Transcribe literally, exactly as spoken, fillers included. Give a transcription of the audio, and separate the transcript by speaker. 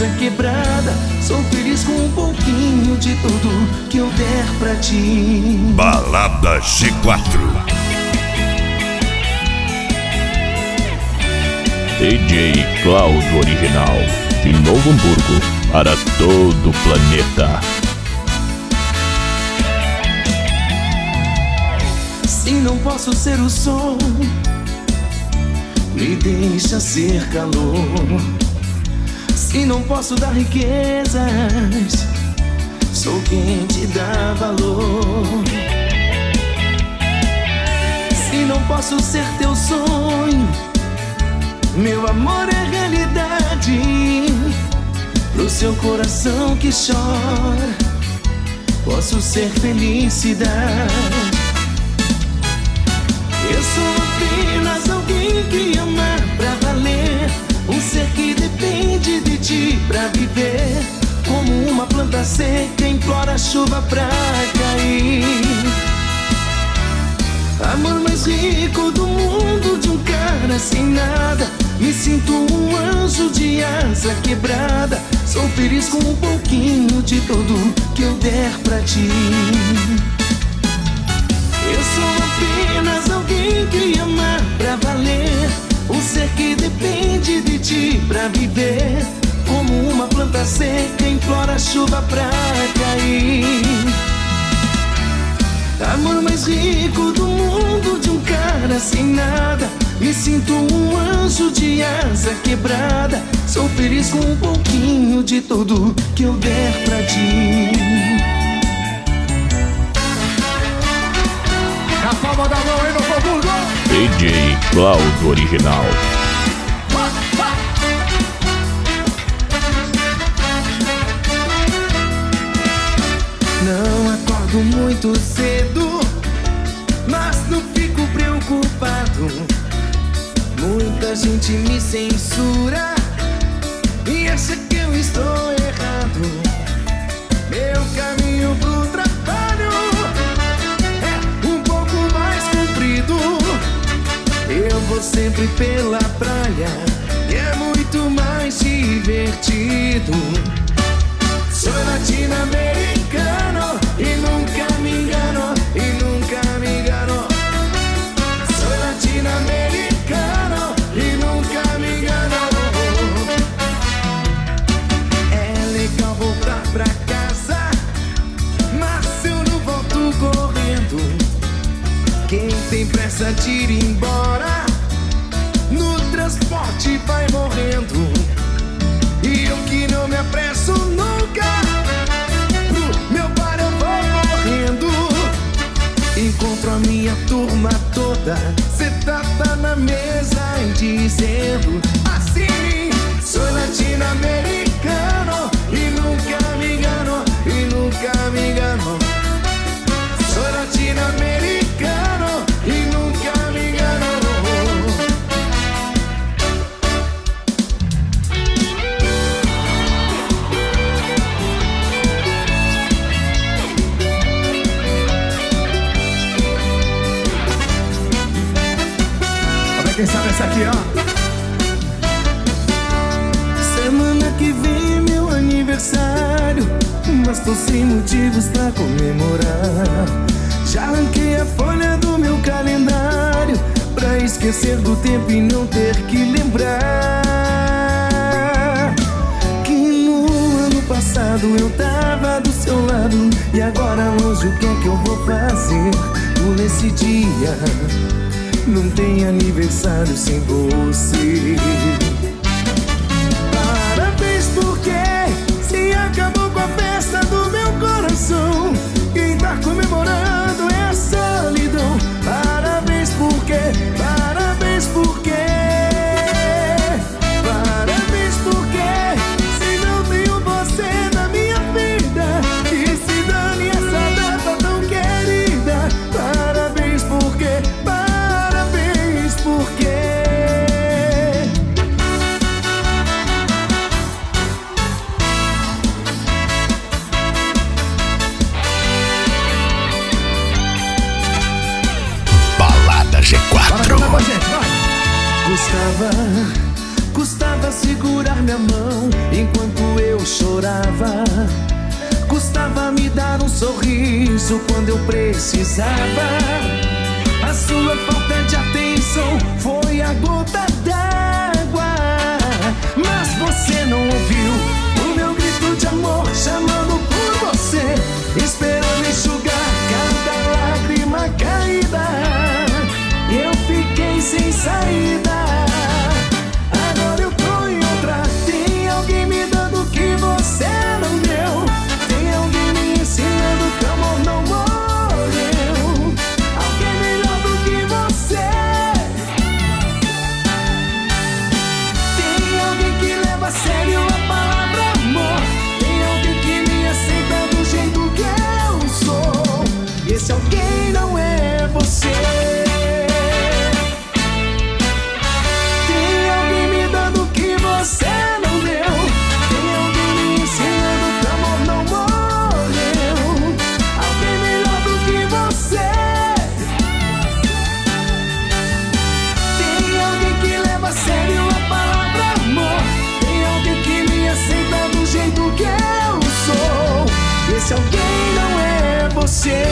Speaker 1: asa quebrada. Sou feliz com um pouquinho de tudo que eu der pra ti.
Speaker 2: Balada G quatro.
Speaker 3: D J Cláudio Original, de Novo Hamburgo, para todo o planeta.
Speaker 1: Se não posso ser o sol, me deixa ser calor. Se não posso dar riquezas, sou quem te dá valor. Se não posso ser teu sonho, meu amor é realidade. Pro seu coração que chora, posso ser felicidade. Eu sou apenas alguém que ama pra valer, um ser que depende de ti pra viver. Como uma planta seca implora a chuva pra cair. Amor mais rico do mundo de um cara sem nada. Me sinto um anjo de asa quebrada. Sou feliz com um pouquinho de tudo que eu der pra ti. Eu sou apenas alguém que ama pra valer, um ser que depende de ti pra viver. Como uma planta seca implora a chuva pra cair. Amor mais rico do mundo de um cara sem nada. Me sinto um anjo de asa quebrada. Sou feliz com um pouquinho de tudo que eu der pra ti.
Speaker 4: A palma da mão aí, Novo Hamburgo.
Speaker 3: D J Cláudio Original.
Speaker 1: Não acordo muito cedo, mas não fico preocupado. Muita gente me censura e acha que eu estou errado. Meu caminho pro trabalho é um pouco mais comprido. Eu vou sempre pela praia e é muito mais divertido. Sou latino-americano e nunca me engano, e nunca me engano. Sou latino-americano e nunca me engano. É legal voltar pra casa, mas eu não volto correndo. Quem tem pressa de ir embora, no transporte vai morrendo. E eu que não me apresso nunca, pro meu bar eu vou correndo. Encontro a minha turma toda sentada na mesa e dizendo assim: sou latino-americano e nunca me engano, e nunca me engano. Sou latino-americano e nunca me engano.
Speaker 4: Quem sabe essa aqui, ó.
Speaker 1: Semana que vem é meu aniversário, mas tô sem motivos pra comemorar. Já arranquei a folha do meu calendário pra esquecer do tempo e não ter que lembrar que no ano passado eu tava do seu lado. E agora longe, o que é que eu vou fazer por esse dia? Não tem aniversário sem você. Parabéns porque se acabou com a festa do meu coração. Quem tá comemorando é a solidão. Parabéns porque, parabéns porque, parabéns porque se não tenho você na minha vida, que se dane essa data tão querida. Parabéns porque, parabéns porque.
Speaker 2: Balada G quatro.
Speaker 4: Bora, bora, gente, vai.
Speaker 1: Custava, custava segurar minha mão enquanto eu chorava. Custava me dar um sorriso quando eu precisava. A sua falta de atenção foi a gota d'água. Mas você não ouviu o meu grito de amor chamando por você, esperando enxugar cada lágrima caída. Eu fiquei sem saída. Agora eu tô em outra. Tem alguém me dando o que você não deu. Tem alguém me ensinando que o amor não morreu. Alguém melhor do que você. Tem alguém que leva a sério a palavra amor. Tem alguém que me aceita do jeito que eu sou. E esse alguém não é você. Você não deu. Tem alguém me ensinando que o amor não morreu. Alguém melhor do que você. Tem alguém que leva a sério a palavra amor. Tem alguém que me aceita do jeito que eu sou. Esse alguém não é você.